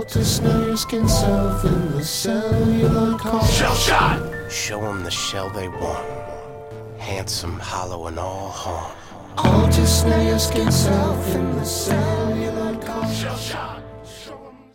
to snare your skin self in the cellular car. Shell shot! Show them the shell they want. Handsome, hollow, and all horn. All to snare your skin self in the cellular car. Shell shot!